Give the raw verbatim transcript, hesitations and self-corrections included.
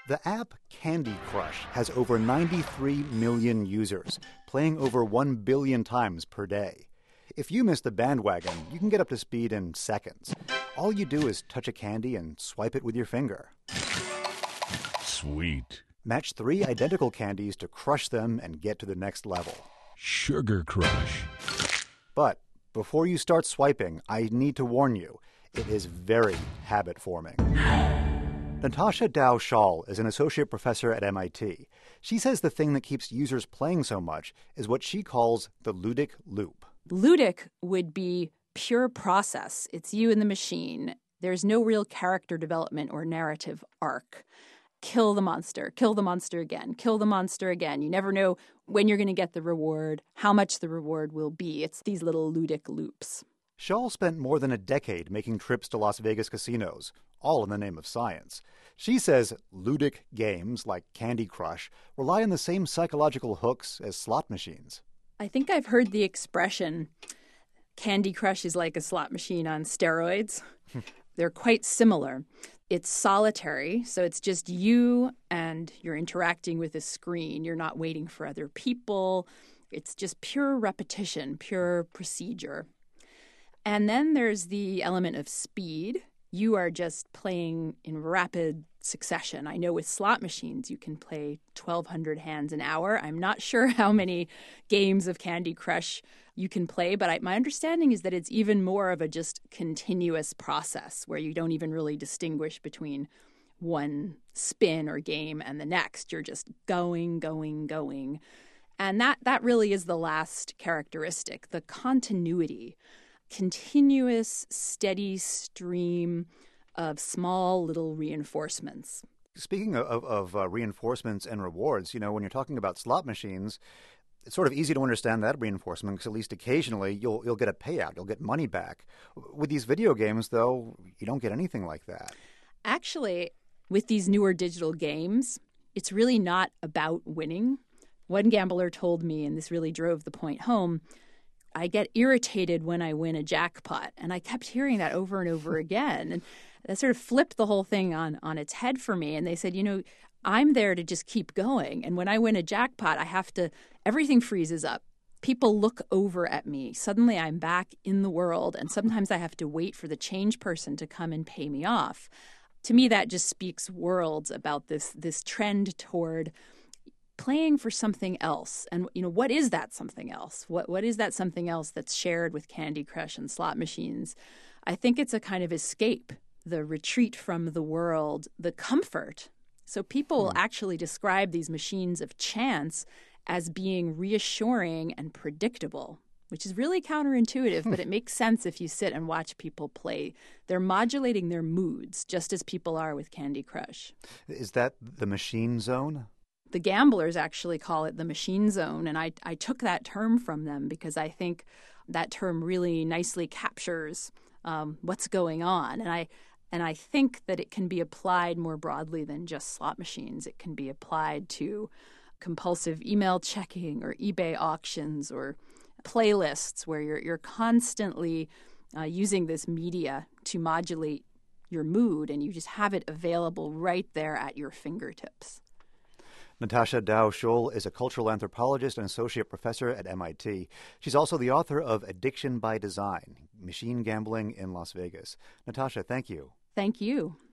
The app Candy Crush has over ninety-three million users, playing over one billion times per day. If you miss the bandwagon, you can get up to speed in seconds. All you do is touch a candy and swipe it with your finger. Sweet. Match three identical candies to crush them and get to the next level. Sugar Crush. But before you start swiping, I need to warn you, it is very habit-forming. Natasha Dow Scholl is an associate professor at M I T. She says the thing that keeps users playing so much is what she calls the ludic loop. Ludic would be pure process. It's you and the machine. There's no real character development or narrative arc. Kill the monster, kill the monster again, kill the monster again. You never know when you're going to get the reward, how much the reward will be. It's these little ludic loops. Scholl spent more than a decade making trips to Las Vegas casinos, all in the name of science. She says ludic games like Candy Crush rely on the same psychological hooks as slot machines. I think I've heard the expression, Candy Crush is like a slot machine on steroids. They're quite similar. It's solitary, so it's just you and you're interacting with a screen. You're not waiting for other people. It's just pure repetition, pure procedure. And then there's the element of speed. You are just playing in rapid succession. I know with slot machines, you can play twelve hundred hands an hour. I'm not sure how many games of Candy Crush you can play, but I, my understanding is that it's even more of a just continuous process where you don't even really distinguish between one spin or game and the next. You're just going, going, going. And that, that really is the last characteristic, the continuity. Continuous, steady stream of small little reinforcements. Speaking of, of uh, reinforcements and rewards, you know, when you're talking about slot machines, it's sort of easy to understand that reinforcement because at least occasionally you'll you'll get a payout, you'll get money back. With these video games, though, you don't get anything like that. Actually, with these newer digital games, it's really not about winning. One gambler told me, and this really drove the point home, I get irritated when I win a jackpot. And I kept hearing that over and over again. And that sort of flipped the whole thing on, on its head for me. And they said, you know, I'm there to just keep going. And when I win a jackpot, I have to, everything freezes up. People look over at me. Suddenly I'm back in the world. And sometimes I have to wait for the change person to come and pay me off. To me, that just speaks worlds about this, this trend toward playing for something else. And, you know, what is that something else? What What is that something else that's shared with Candy Crush and slot machines? I think it's a kind of escape, the retreat from the world, the comfort. So people will actually describe these machines of chance as being reassuring and predictable, which is really counterintuitive, but it makes sense if you sit and watch people play. They're modulating their moods, just as people are with Candy Crush. Is that the machine zone? The gamblers actually call it the machine zone, and I, I took that term from them because I think that term really nicely captures um, what's going on. And I and I think that it can be applied more broadly than just slot machines. It can be applied to compulsive email checking or eBay auctions or playlists where you're you're constantly uh, using this media to modulate your mood, and you just have it available right there at your fingertips. Natasha Dow Scholl is a cultural anthropologist and associate professor at M I T. She's also the author of Addiction by Design, Machine Gambling in Las Vegas. Natasha, thank you. Thank you.